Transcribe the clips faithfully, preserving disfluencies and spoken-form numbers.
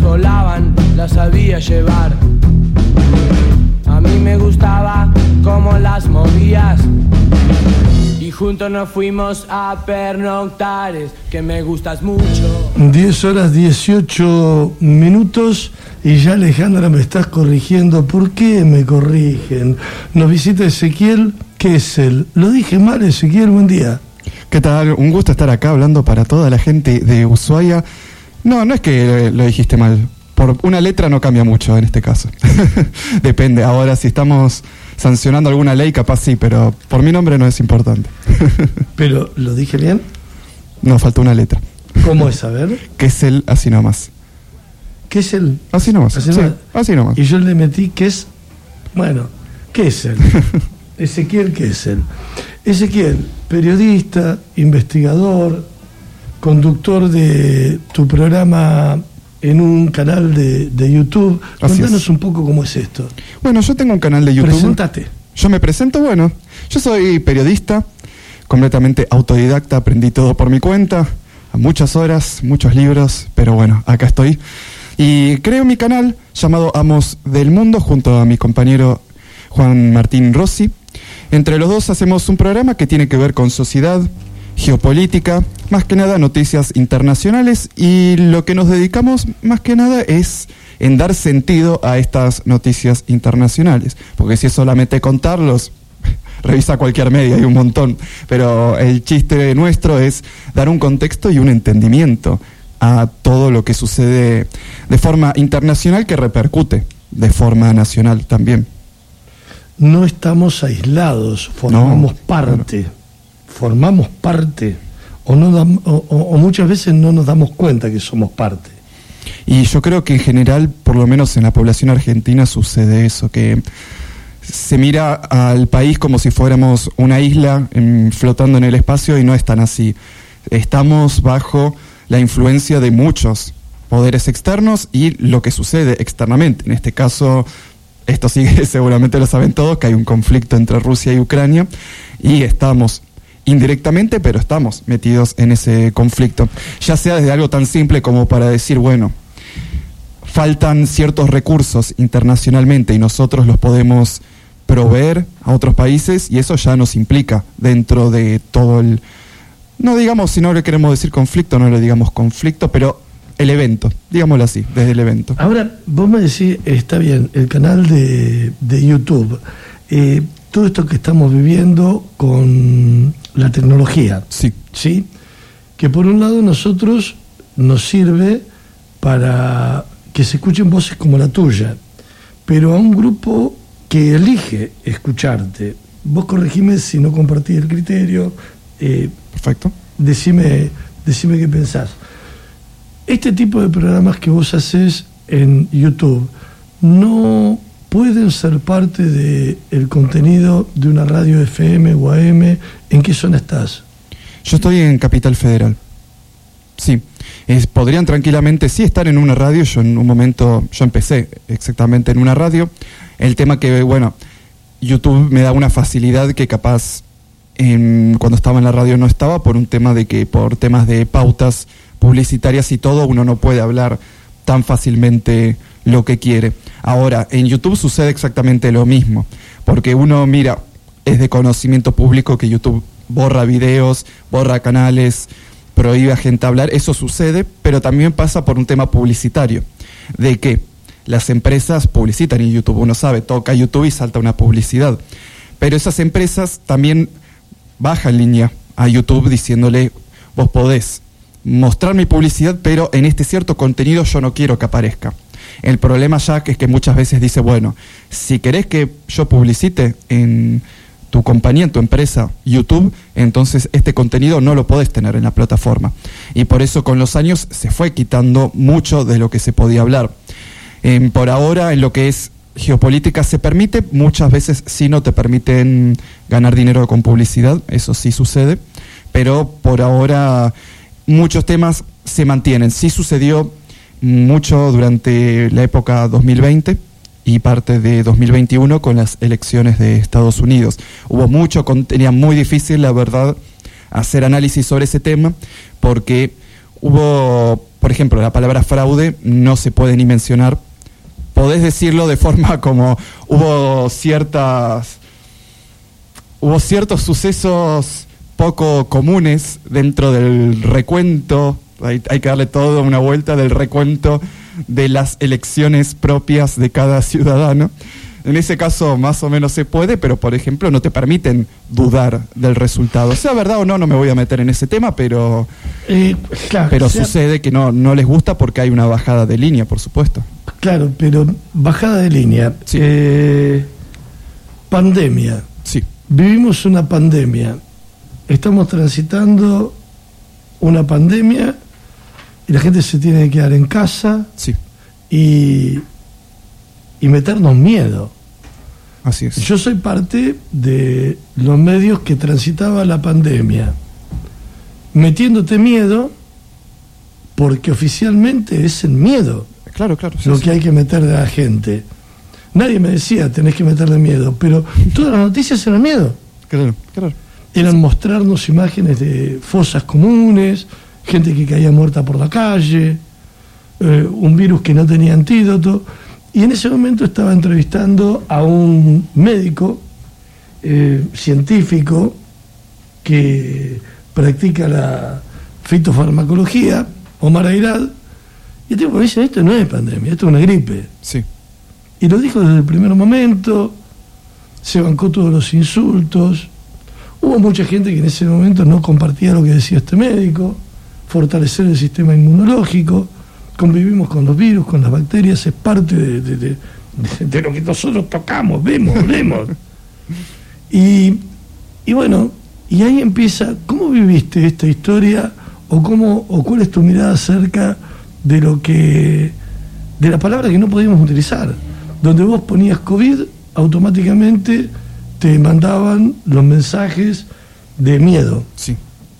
mientras volaban las sabía llevar. A mí me gustaba cómo las movías y juntos nos fuimos a pernoctar. Es que me gustas mucho. diez horas dieciocho minutos y ya Alejandra me estás corrigiendo. ¿Por qué me corrigen? Nos visita Ezequiel Kessel. Lo dije mal, Ezequiel, buen día. ¿Qué tal? Un gusto estar acá hablando para toda la gente de Ushuaia. No, no es que lo dijiste mal. Por una letra no cambia mucho en este caso. Depende. Ahora, si estamos sancionando alguna ley, capaz sí, pero por mi nombre no es importante. ¿Pero lo dije bien? No, falta una letra. ¿Cómo es? A ver. Kessel, así nomás. Kessel. Así nomás. Así, sí, nomás. así nomás. Y yo le metí que es, bueno, Kessel. Ezequiel Kessel. Ezequiel, periodista, investigador, conductor de tu programa en un canal de, de YouTube. Así Cuéntanos es. un poco cómo es esto. Bueno, yo tengo un canal de YouTube. Preséntate. Yo me presento, bueno, yo soy periodista, completamente autodidacta, aprendí todo por mi cuenta, a muchas horas, muchos libros, pero bueno, acá estoy. Y creo mi canal llamado Amos del Mundo junto a mi compañero Juan Martín Rossi. Entre los dos hacemos un programa que tiene que ver con sociedad, geopolítica, más que nada noticias internacionales, y lo que nos dedicamos más que nada es en dar sentido a estas noticias internacionales, porque si es solamente contarlos, revisa cualquier medio, hay un montón, pero el chiste nuestro es dar un contexto y un entendimiento a todo lo que sucede de forma internacional que repercute de forma nacional también. No estamos aislados, formamos No, parte, claro. formamos parte, o, no dam, o, o muchas veces no nos damos cuenta que somos parte. Y yo creo que en general, por lo menos en la población argentina, sucede eso, que se mira al país como si fuéramos una isla en, flotando en el espacio, y no es tan así. Estamos bajo la influencia de muchos poderes externos y lo que sucede externamente. En este caso, esto sí, seguramente lo saben todos, que hay un conflicto entre Rusia y Ucrania, y estamos indirectamente, pero estamos metidos en ese conflicto. Ya sea desde algo tan simple como para decir, bueno, faltan ciertos recursos internacionalmente y nosotros los podemos proveer a otros países, y eso ya nos implica dentro de todo el, no digamos, si no le queremos decir conflicto, no le digamos conflicto, pero el evento, digámoslo así, desde el evento. Ahora, vos me decís, está bien, el canal de, de YouTube, eh, todo esto que estamos viviendo con la tecnología, sí. ¿sí? Que por un lado nosotros nos sirve para que se escuchen voces como la tuya, pero a un grupo que elige escucharte. Vos corregime si no compartís el criterio. Eh, Perfecto. Decime, decime qué pensás. Este tipo de programas que vos haces en YouTube no pueden ser parte del contenido de una radio F M o A M. ¿En qué zona estás? Yo estoy en Capital Federal. Sí. Es, podrían tranquilamente sí estar en una radio. Yo en un momento, yo empecé exactamente en una radio. El tema que, bueno, YouTube me da una facilidad que capaz en, cuando estaba en la radio no estaba, por un tema de que por temas de pautas publicitarias y todo, uno no puede hablar tan fácilmente lo que quiere. Ahora, en YouTube sucede exactamente lo mismo, porque uno, mira, es de conocimiento público que YouTube borra videos, borra canales, prohíbe a gente hablar. Eso sucede, pero también pasa por un tema publicitario, de que las empresas publicitan en YouTube. Uno sabe, toca YouTube y salta una publicidad, pero esas empresas también bajan línea a YouTube diciéndole, vos podés mostrar mi publicidad, pero en este cierto contenido yo no quiero que aparezca. El problema ya que es que muchas veces dice, bueno, si querés que yo publicite en tu compañía, en tu empresa, YouTube, entonces este contenido no lo podés tener en la plataforma. Y por eso con los años se fue quitando mucho de lo que se podía hablar. Eh, por ahora, en lo que es geopolítica se permite, muchas veces sí no te permiten ganar dinero con publicidad, eso sí sucede, pero por ahora muchos temas se mantienen. Sí sucedió mucho durante la época dos mil veinte y parte de dos mil veintiuno con las elecciones de Estados Unidos. Hubo mucho contenido, muy difícil, la verdad, hacer análisis sobre ese tema, porque hubo por ejemplo, la palabra fraude no se puede ni mencionar. Podés decirlo de forma como hubo ciertas hubo ciertos sucesos poco comunes dentro del recuento, hay, hay que darle toda una vuelta del recuento de las elecciones propias de cada ciudadano. En ese caso más o menos se puede, pero por ejemplo no te permiten dudar del resultado. Sea verdad o no, no me voy a meter en ese tema, pero eh, claro, pero sea, sucede que no, no les gusta porque hay una bajada de línea, por supuesto. Claro, pero bajada de línea. Sí. Eh, pandemia. Sí. Vivimos una pandemia. Estamos transitando una pandemia y la gente se tiene que quedar en casa. Sí. Y... y meternos miedo. Así es. Yo soy parte de los medios que transitaba la pandemia, metiéndote miedo, porque oficialmente es el miedo. Claro, claro. Sí, lo sí. que hay que meterle a la gente. Nadie me decía, tenés que meterle miedo, pero todas las noticias eran miedo. Claro, claro. Eran mostrarnos imágenes de fosas comunes, gente que caía muerta por la calle, eh, un virus que no tenía antídoto. Y en ese momento estaba entrevistando a un médico eh, científico que practica la fitofarmacología, Omar Ayrad, y el tipo me dice, esto no es pandemia, esto es una gripe. Sí. Y lo dijo desde el primer momento, se bancó todos los insultos, hubo mucha gente que en ese momento no compartía lo que decía este médico, fortalecer el sistema inmunológico, convivimos con los virus, con las bacterias, es parte de, de, de, de lo que nosotros tocamos, vemos, olemos. Y, y bueno, y ahí empieza, ¿cómo viviste esta historia o cómo o cuál es tu mirada acerca de lo que, de la palabra que no podíamos utilizar? Donde vos ponías COVID, automáticamente te mandaban los mensajes de miedo. Sí.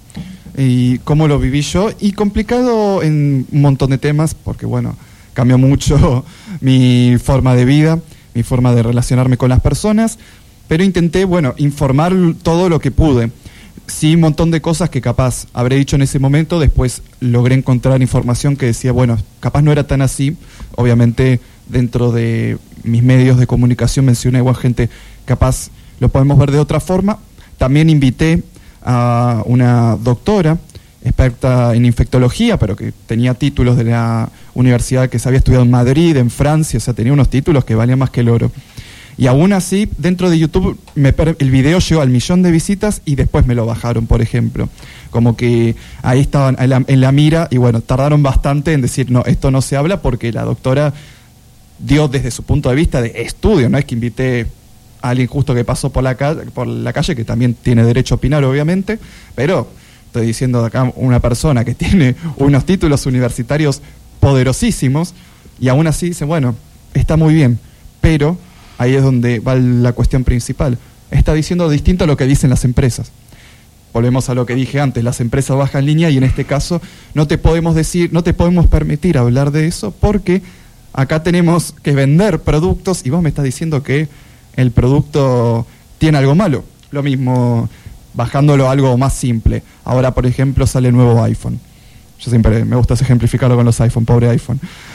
Y cómo lo viví yo, y complicado en un montón de temas, porque bueno, cambió mucho mi forma de vida, mi forma de relacionarme con las personas, pero intenté, bueno, informar todo lo que pude. Sí, un montón de cosas que capaz habré dicho en ese momento, después logré encontrar información que decía, bueno, capaz no era tan así. Obviamente dentro de mis medios de comunicación mencioné, bueno, gente, capaz lo podemos ver de otra forma. También invité a una doctora experta en infectología, pero que tenía títulos de la universidad que se había estudiado en Madrid, en Francia, o sea, tenía unos títulos que valían más que el oro. Y aún así, dentro de YouTube, me per- el video llegó al millón de visitas y después me lo bajaron, por ejemplo. Como que ahí estaban en la, en la mira y bueno, tardaron bastante en decir, no, esto no se habla, porque la doctora dio desde su punto de vista de estudio, no es que invité a alguien justo que pasó por la, ca- por la calle, que también tiene derecho a opinar, obviamente, pero estoy diciendo de acá una persona que tiene unos títulos universitarios poderosísimos y aún así dice, bueno, está muy bien, pero ahí es donde va la cuestión principal. Está diciendo distinto a lo que dicen las empresas. Volvemos a lo que dije antes, las empresas bajan línea y en este caso no te podemos decir, no te podemos permitir hablar de eso porque acá tenemos que vender productos y vos me estás diciendo que el producto tiene algo malo. Lo mismo bajándolo a algo más simple. Ahora, por ejemplo, sale el nuevo iPhone. Yo siempre me gusta ejemplificarlo con los iPhone, pobre iPhone.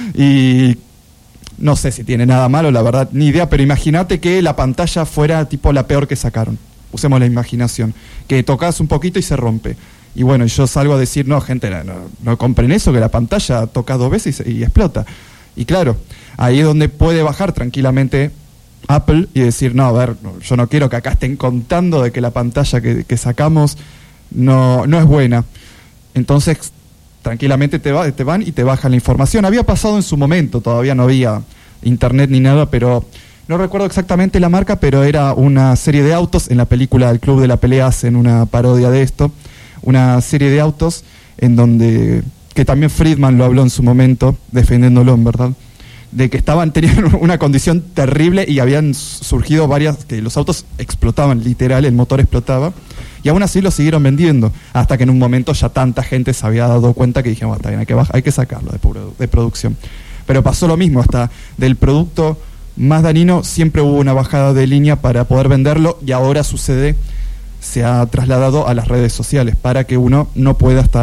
Y no sé si tiene nada malo, la verdad, ni idea, pero imagínate que la pantalla fuera tipo la peor que sacaron. Usemos la imaginación. Que tocas un poquito y se rompe. Y bueno, yo salgo a decir, no, gente, no, no compren eso, que la pantalla toca dos veces y, y explota. Y claro, ahí es donde puede bajar tranquilamente Apple y decir, no, a ver, yo no quiero que acá estén contando de que la pantalla que, que sacamos no, no es buena. Entonces, tranquilamente te, va, te van y te bajan la información. Había pasado en su momento, todavía no había internet ni nada, pero no recuerdo exactamente la marca, pero era una serie de autos, en la película El Club de la Pelea hacen una parodia de esto, una serie de autos en donde, que también Friedman lo habló en su momento, defendiéndolo, en verdad, de que estaban tenían una condición terrible y habían surgido varias, que los autos explotaban, literal, el motor explotaba, y aún así lo siguieron vendiendo, hasta que en un momento ya tanta gente se había dado cuenta que dijeron, bueno, está bien, hay que, bajar, hay que sacarlo de, de producción. Pero pasó lo mismo, hasta del producto más dañino siempre hubo una bajada de línea para poder venderlo, y ahora sucede, se ha trasladado a las redes sociales para que uno no pueda estar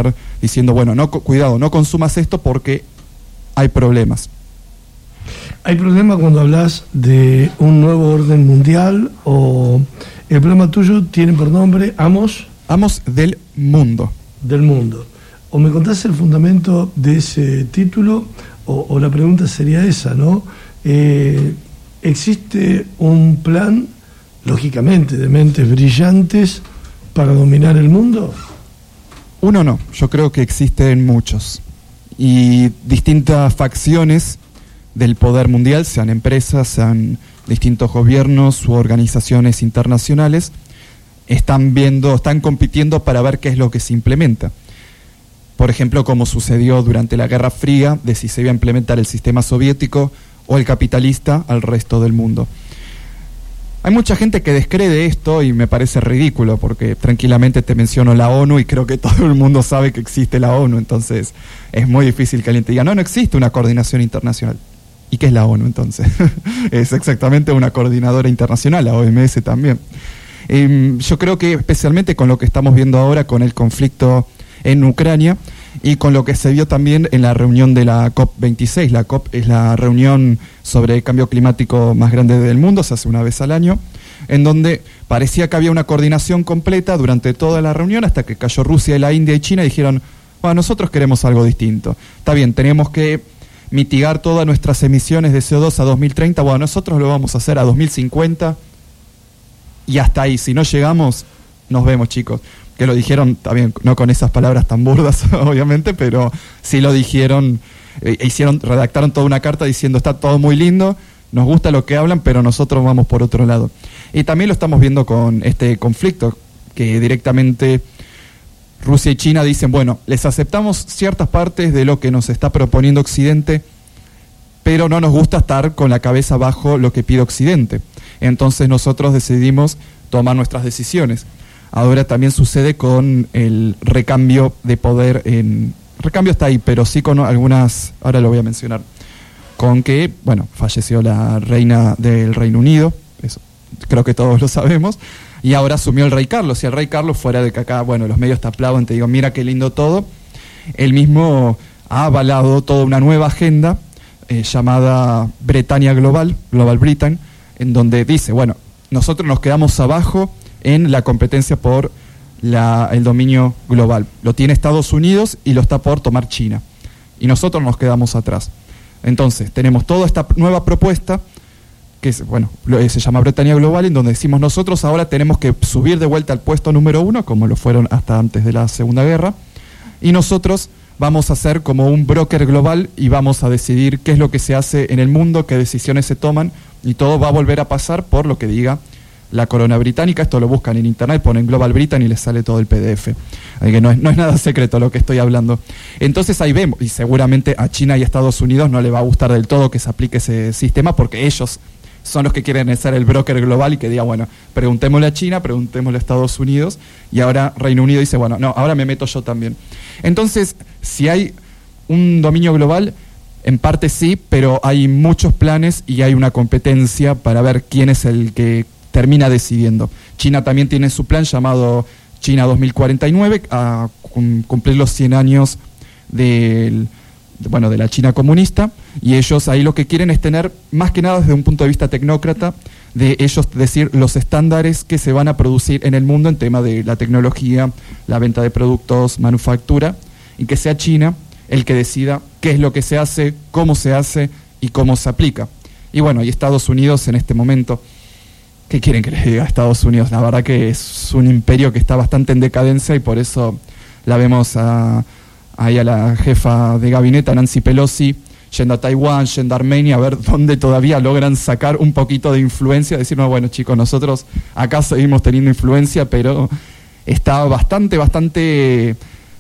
diciendo, bueno, no cuidado, no consumas esto porque hay problemas. ¿Hay problema cuando hablas de un nuevo orden mundial o el programa tuyo tiene por nombre Amos? Amos del mundo. Del mundo. O me contás el fundamento de ese título, o, o la pregunta sería esa, ¿no? Eh, ¿Existe un plan, lógicamente, de mentes brillantes para dominar el mundo? Uno no, yo creo que existen muchos. Y distintas facciones del poder mundial, sean empresas, sean distintos gobiernos u organizaciones internacionales, están viendo, están compitiendo para ver qué es lo que se implementa. Por ejemplo, como sucedió durante la Guerra Fría, de si se iba a implementar el sistema soviético o el capitalista al resto del mundo. Hay mucha gente que descree esto y me parece ridículo, porque tranquilamente te menciono la ONU y creo que todo el mundo sabe que existe la ONU, entonces es muy difícil que alguien te diga, no, no existe una coordinación internacional. ¿Y qué es la ONU entonces? Es exactamente una coordinadora internacional, la O M S también. Eh, yo creo que especialmente con lo que estamos viendo ahora con el conflicto en Ucrania y con lo que se vio también en la reunión de la COP veintiséis. La COP es la reunión sobre el cambio climático más grande del mundo, se hace una vez al año, en donde parecía que había una coordinación completa durante toda la reunión hasta que cayó Rusia y la India y China y dijeron, bueno, nosotros queremos algo distinto. Está bien, tenemos que mitigar todas nuestras emisiones de C O dos a dos mil treinta, bueno, nosotros lo vamos a hacer a dos mil cincuenta y hasta ahí, si no llegamos, nos vemos, chicos. Que lo dijeron, también no con esas palabras tan burdas, obviamente, pero sí lo dijeron, eh, hicieron, redactaron toda una carta diciendo, está todo muy lindo, nos gusta lo que hablan, pero nosotros vamos por otro lado. Y también lo estamos viendo con este conflicto, que directamente Rusia y China dicen, bueno, les aceptamos ciertas partes de lo que nos está proponiendo Occidente, pero no nos gusta estar con la cabeza bajo lo que pide Occidente. Entonces nosotros decidimos tomar nuestras decisiones. Ahora también sucede con el recambio de poder en... Recambio está ahí, pero sí con algunas... Ahora lo voy a mencionar. Con que, bueno, falleció la reina del Reino Unido, eso creo que todos lo sabemos, y ahora asumió el rey Carlos. Y el rey Carlos, fuera de que acá, bueno, los medios te aplauden, te digo, mira qué lindo todo, él mismo ha avalado toda una nueva agenda eh, llamada Bretaña Global, Global Britain, en donde dice, bueno, nosotros nos quedamos abajo en la competencia por la, el dominio global. Lo tiene Estados Unidos y lo está por tomar China. Y nosotros nos quedamos atrás. Entonces, tenemos toda esta nueva propuesta, que es, bueno, se llama Bretaña Global, en donde decimos nosotros ahora tenemos que subir de vuelta al puesto número uno, como lo fueron hasta antes de la Segunda Guerra, y nosotros vamos a ser como un broker global y vamos a decidir qué es lo que se hace en el mundo, qué decisiones se toman, y todo va a volver a pasar por lo que diga la corona británica. Esto lo buscan en internet, ponen Global Britain y les sale todo el P D F. Así que no es, no es nada secreto lo que estoy hablando. Entonces ahí vemos, y seguramente a China y a Estados Unidos no le va a gustar del todo que se aplique ese sistema, porque ellos son los que quieren ser el broker global y que diga, bueno, preguntémosle a China, preguntémosle a Estados Unidos, y ahora Reino Unido dice, bueno, no, ahora me meto yo también. Entonces, si hay un dominio global, en parte sí, pero hay muchos planes y hay una competencia para ver quién es el que termina decidiendo. China también tiene su plan llamado China dos mil cuarenta y nueve, a cumplir los cien años del, de, bueno, de la China comunista, y ellos ahí lo que quieren es tener, más que nada desde un punto de vista tecnócrata, de ellos decir los estándares que se van a producir en el mundo en tema de la tecnología, la venta de productos, manufactura, y que sea China el que decida qué es lo que se hace, cómo se hace y cómo se aplica. Y bueno, y Estados Unidos en este momento, ¿qué quieren que les diga a Estados Unidos? La verdad que es un imperio que está bastante en decadencia y por eso la vemos a, ahí a la jefa de gabinete, Nancy Pelosi, yendo a Taiwán, yendo a Armenia, a ver dónde todavía logran sacar un poquito de influencia, decir, no, bueno chicos, nosotros acá seguimos teniendo influencia, pero está bastante, bastante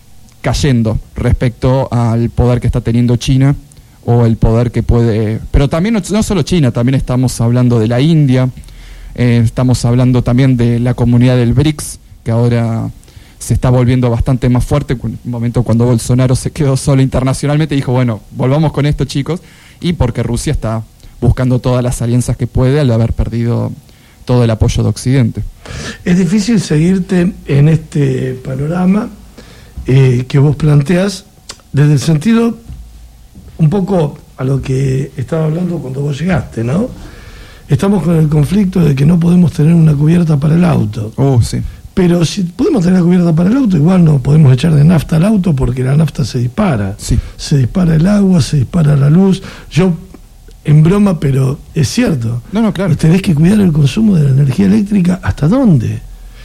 cayendo respecto al poder que está teniendo China o el poder que puede... Pero también no, no solo China, también estamos hablando de la India. Eh, estamos hablando también de la comunidad del BRICS, que ahora se está volviendo bastante más fuerte. Un momento cuando Bolsonaro se quedó solo internacionalmente, dijo, bueno, volvamos con esto, chicos, y porque Rusia está buscando todas las alianzas que puede al haber perdido todo el apoyo de Occidente. Es difícil seguirte en este panorama eh, que vos planteás, desde el sentido un poco a lo que estaba hablando cuando vos llegaste, ¿no? Estamos con el conflicto de que no podemos tener una cubierta para el auto. Oh, sí. Pero si podemos tener la cubierta para el auto, igual no podemos echar de nafta al auto porque la nafta se dispara. Sí. Se dispara el agua, se dispara la luz. Yo, en broma, pero es cierto. No, no, claro. Tenés que cuidar el consumo de la energía eléctrica. ¿Hasta dónde?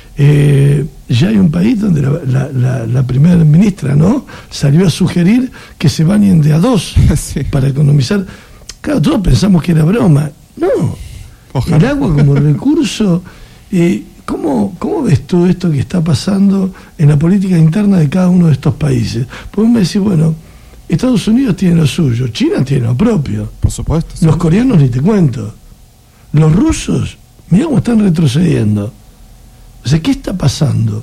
Eh, ya hay un país donde la, la, la, la primera ministra, ¿no?, salió a sugerir que se bañen de a dos sí. para economizar. Claro, todos pensamos que era broma. No. Ojalá. El agua como recurso... Eh, ¿Cómo, ¿Cómo ves tú esto que está pasando en la política interna de cada uno de estos países? Podemos decir, bueno, Estados Unidos tiene lo suyo, China tiene lo propio. Por supuesto. Sí. Los coreanos ni te cuento. Los rusos, mirá cómo están retrocediendo. O sea, ¿qué está pasando?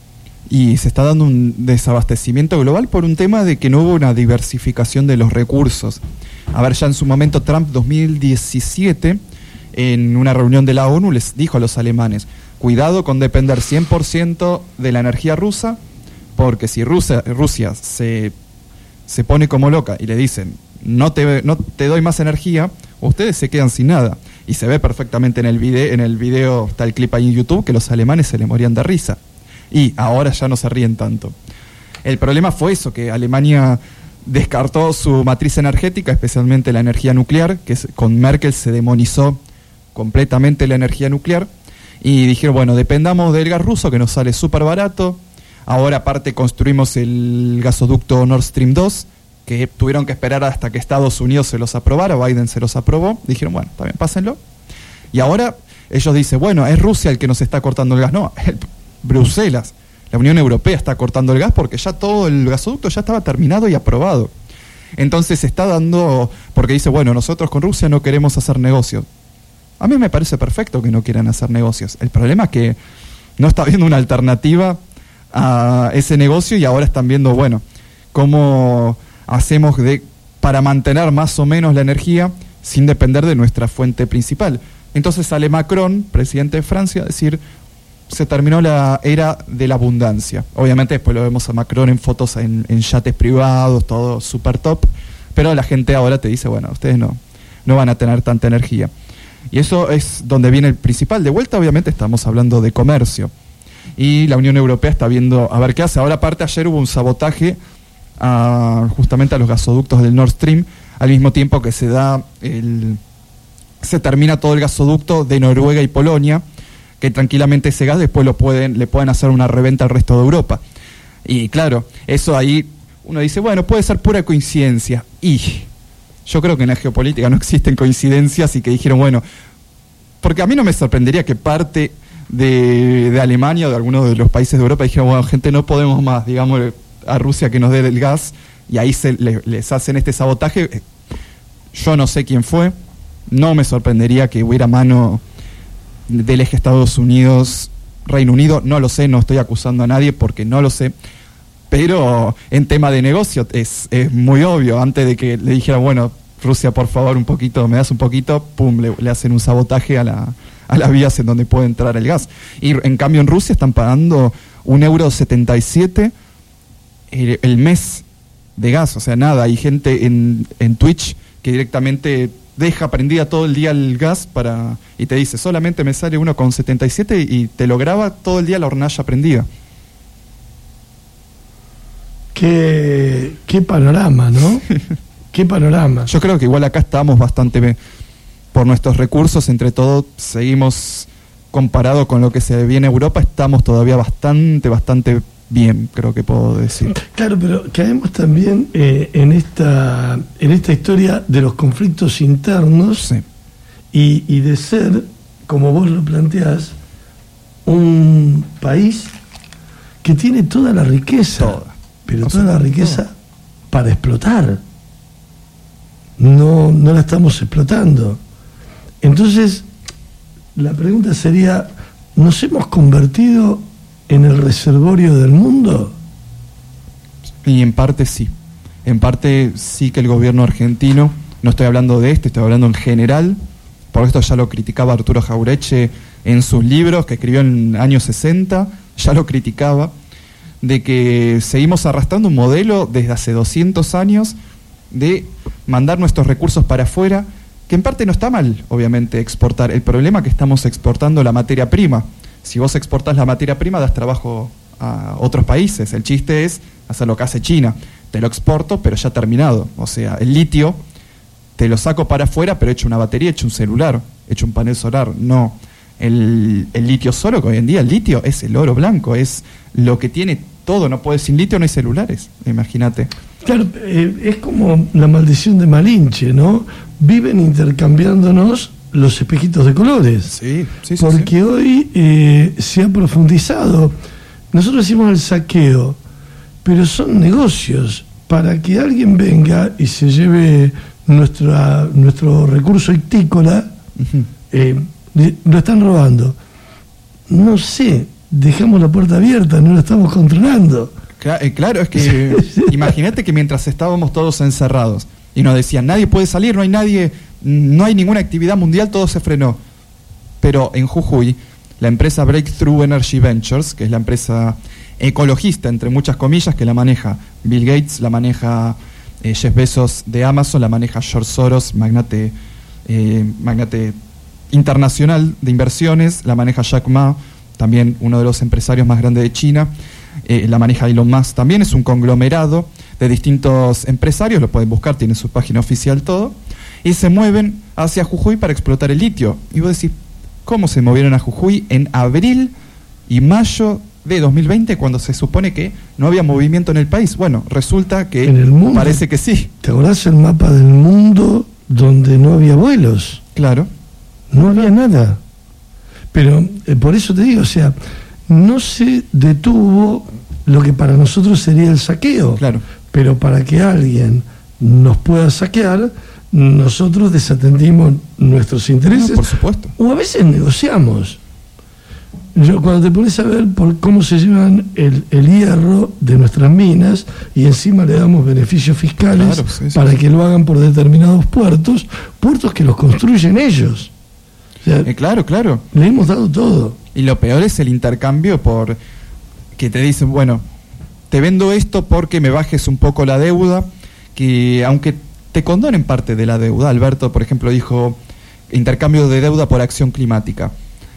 Y se está dando un desabastecimiento global por un tema de que no hubo una diversificación de los recursos. A ver, ya en su momento Trump, dos mil diecisiete, en una reunión de la ONU, les dijo a los alemanes: cuidado con depender cien por ciento de la energía rusa, porque si Rusia, Rusia se, se pone como loca y le dicen no te, no te doy más energía, ustedes se quedan sin nada. Y se ve perfectamente en el video, en el video está el clip ahí en YouTube, que los alemanes se le morían de risa. Y ahora ya no se ríen tanto. El problema fue eso, que Alemania descartó su matriz energética, especialmente la energía nuclear, que con Merkel se demonizó completamente la energía nuclear. Y dijeron, bueno, dependamos del gas ruso, que nos sale súper barato. Ahora aparte construimos el gasoducto Nord Stream dos, que tuvieron que esperar hasta que Estados Unidos se los aprobara, Biden se los aprobó. Dijeron, bueno, también pásenlo. Y ahora ellos dicen, bueno, es Rusia el que nos está cortando el gas. No, el, Bruselas, la Unión Europea está cortando el gas porque ya todo el gasoducto ya estaba terminado y aprobado. Entonces se está dando, porque dice, bueno, nosotros con Rusia no queremos hacer negocios. A mí me parece perfecto que no quieran hacer negocios. El problema es que no está viendo una alternativa a ese negocio y ahora están viendo, bueno, cómo hacemos de, para mantener más o menos la energía sin depender de nuestra fuente principal. Entonces sale Macron, presidente de Francia, a decir, se terminó la era de la abundancia. Obviamente después lo vemos a Macron en fotos en, en yates privados, todo súper top, pero la gente ahora te dice, bueno, ustedes no, no van a tener tanta energía. Y eso es donde viene el principal. De vuelta, obviamente, estamos hablando de comercio. Y la Unión Europea está viendo a ver qué hace. Ahora, aparte, ayer hubo un sabotaje a, justamente a los gasoductos del Nord Stream, al mismo tiempo que se da el, se termina todo el gasoducto de Noruega y Polonia, que tranquilamente ese gas después lo pueden, le pueden hacer una reventa al resto de Europa. Y claro, eso ahí uno dice, bueno, puede ser pura coincidencia. Y yo creo que en la geopolítica no existen coincidencias y que dijeron, bueno, porque a mí no me sorprendería que parte de, de Alemania o de algunos de los países de Europa dijeron, bueno, gente, no podemos más, digamos, a Rusia que nos dé el gas, y ahí se le, les hacen este sabotaje. Yo no sé quién fue, no me sorprendería que hubiera mano del eje Estados Unidos, Reino Unido, no lo sé, no estoy acusando a nadie porque no lo sé. Pero en tema de negocio es, es muy obvio. Antes de que le dijera, bueno, Rusia, por favor, un poquito, me das un poquito, pum, le, le hacen un sabotaje a, la, a las vías en donde puede entrar el gas. Y en cambio en Rusia están pagando un euro setenta y siete el, el mes de gas. O sea, nada, hay gente en, en Twitch que directamente deja prendida todo el día el gas para y te dice, solamente me sale uno con setenta y siete y te lo graba todo el día la hornalla prendida. Qué, qué panorama, ¿no? Qué panorama. Yo creo que igual acá estamos bastante, por nuestros recursos, entre todos, seguimos, comparado con lo que se viene en Europa, estamos todavía bastante, bastante bien, creo que puedo decir. Claro, pero caemos también eh, en esta en esta historia de los conflictos internos, sí. y, y de ser, como vos lo planteás, un país que tiene toda la riqueza. Toda. Pero toda la riqueza para explotar. No, no la estamos explotando. Entonces, la pregunta sería, ¿nos hemos convertido en el reservorio del mundo? Y en parte sí. En parte sí que el gobierno argentino, no estoy hablando de este, estoy hablando en general, por esto ya lo criticaba Arturo Jauretche en sus libros que escribió en años sesenta, ya lo criticaba. de que seguimos arrastrando un modelo desde hace doscientos años de mandar nuestros recursos para afuera, que en parte no está mal, obviamente, exportar. El problema es que estamos exportando la materia prima. Si vos exportás la materia prima, das trabajo a otros países. El chiste es hacer lo que hace China. Te lo exporto, pero ya terminado. O sea, el litio te lo saco para afuera, pero he hecho una batería, he hecho un celular, he hecho un panel solar. No, el, el litio solo, que hoy en día el litio es el oro blanco, es lo que tiene todo. No puedes, sin litio no hay celulares, imagínate. Claro, eh, es como la maldición de Malinche, ¿no? Viven intercambiándonos los espejitos de colores. Sí, sí, sí. Porque sí. hoy eh, se ha profundizado. Nosotros decimos el saqueo, pero son negocios. Para que alguien venga y se lleve nuestra, nuestro recurso ictícola, uh-huh. eh, lo están robando. No sé, dejamos la puerta abierta, no lo estamos controlando. Claro, eh, claro es que imagínate que mientras estábamos todos encerrados y nos decían, nadie puede salir, no hay nadie, no hay ninguna actividad mundial, todo se frenó. Pero en Jujuy, la empresa Breakthrough Energy Ventures, que es la empresa ecologista, entre muchas comillas, que la maneja Bill Gates, la maneja eh, Jeff Bezos de Amazon, la maneja George Soros, magnate, eh, magnate internacional de inversiones, la maneja Jack Ma, también uno de los empresarios más grandes de China, eh, la maneja Elon Musk también, es un conglomerado de distintos empresarios, lo pueden buscar, tiene su página oficial todo, y se mueven hacia Jujuy para explotar el litio. Y vos decís, ¿cómo se movieron a Jujuy en abril y mayo de dos mil veinte, cuando se supone que no había movimiento en el país? Bueno, resulta que en el mundo, parece que sí. ¿Te acordás el mapa del mundo donde no había vuelos? Claro. No había nada. Pero eh, por eso te digo, o sea, no se detuvo lo que para nosotros sería el saqueo. Claro. Pero para que alguien nos pueda saquear, nosotros desatendimos nuestros intereses. No, por supuesto. O a veces negociamos. Yo, cuando te pones a ver por cómo se llevan el, el hierro de nuestras minas y encima le damos beneficios fiscales, claro, sí, sí, para sí. que lo hagan por determinados puertos, puertos que los construyen ellos. O sea, eh, claro, claro. Le hemos dado todo. Y lo peor es el intercambio por que te dicen, bueno, te vendo esto porque me bajes un poco la deuda, que aunque te condonen parte de la deuda. Alberto, por ejemplo, dijo intercambio de deuda por acción climática.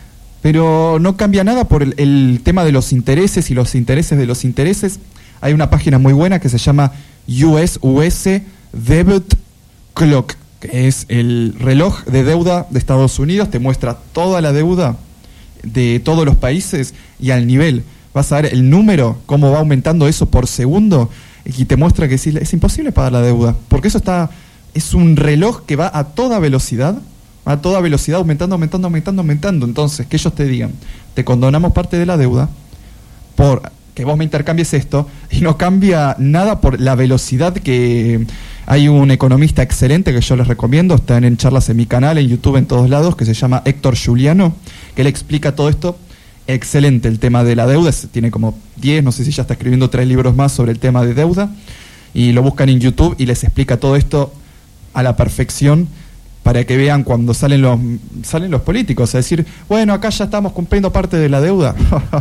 Pero no cambia nada por el, el tema de los intereses y los intereses de los intereses. Hay una página muy buena que se llama U S U S Debt Clock, que es el reloj de deuda de Estados Unidos. Te muestra toda la deuda de todos los países y al nivel. Vas a ver el número, cómo va aumentando eso por segundo, y te muestra que es imposible pagar la deuda, porque eso está, es un reloj que va a toda velocidad, a toda velocidad, aumentando, aumentando, aumentando, aumentando. Entonces, que ellos te digan, te condonamos parte de la deuda por que vos me intercambies esto, y no cambia nada por la velocidad que... Hay un economista excelente que yo les recomiendo, están en charlas en mi canal, en YouTube, en todos lados, que se llama Héctor Juliano, que él explica todo esto. Excelente el tema de la deuda, tiene como diez, no sé si ya está escribiendo tres libros más sobre el tema de deuda, y lo buscan en YouTube y les explica todo esto a la perfección, para que vean cuando salen los salen los políticos a decir, bueno, acá ya estamos cumpliendo parte de la deuda.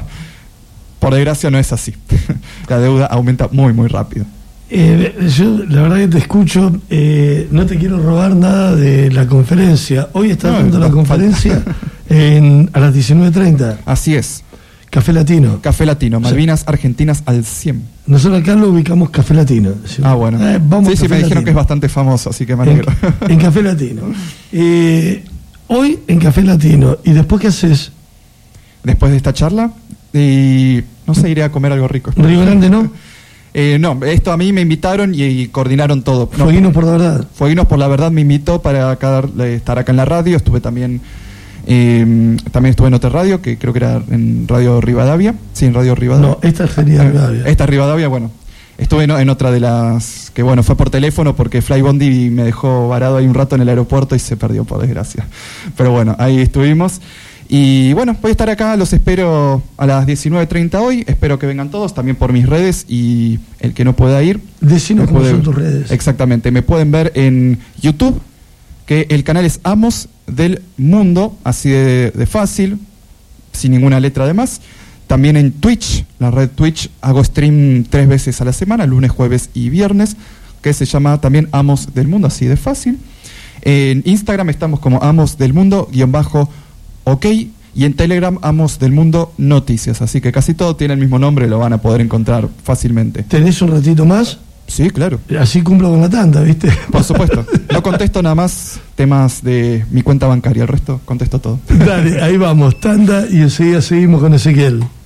Por desgracia no es así. La deuda aumenta muy, muy rápido. Eh, yo la verdad que te escucho, eh, no te quiero robar nada de la conferencia. Hoy está no, dando la conferencia en, a las diecinueve treinta. Así es. Café Latino. Café Latino, Malvinas o sea, Argentinas al cien. Nosotros acá lo ubicamos Café Latino. Ah, bueno. Eh, vamos sí, sí, me dijeron Latino. Que es bastante famoso, así que me alegro. En, en Café Latino. Eh, hoy en Café Latino. ¿Y después qué haces? Después de esta charla, y no sé, iré a comer algo rico. Río Grande, ¿no? Eh, no, esto a mí me invitaron y, y coordinaron todo. No, Fueguinos por la Verdad. Fueguinos por la Verdad me invitó para acá, estar acá en la radio. Estuve también, eh, también estuve en otra radio, que creo que era en Radio Rivadavia. Sí, en Radio Rivadavia. No, esta sería Rivadavia. Esta es Rivadavia, bueno. Estuve en, en otra de las, que bueno, fue por teléfono porque Fly Bondi me dejó varado ahí un rato en el aeropuerto y se perdió, por desgracia. Pero bueno, ahí estuvimos. Y bueno, voy a estar acá, los espero a las diecinueve treinta hoy, espero que vengan todos, también por mis redes, y el que no pueda ir... Decinos cómo son tus redes. Exactamente, me pueden ver en YouTube, que el canal es Amos del Mundo, así de, de fácil, sin ninguna letra de más. También en Twitch, la red Twitch, hago stream tres veces a la semana, lunes, jueves y viernes, que se llama también Amos del Mundo, así de fácil. En Instagram estamos como Amos del Mundo, guión bajo, ok, y en Telegram Amos del Mundo Noticias, así que casi todo tiene el mismo nombre, lo van a poder encontrar fácilmente. ¿Tenés un ratito más? Sí, claro. Así cumplo con la tanda, ¿viste? Por supuesto. No contesto nada más temas de mi cuenta bancaria, el resto contesto todo. Dale, ahí vamos, tanda y enseguida seguimos con Ezequiel.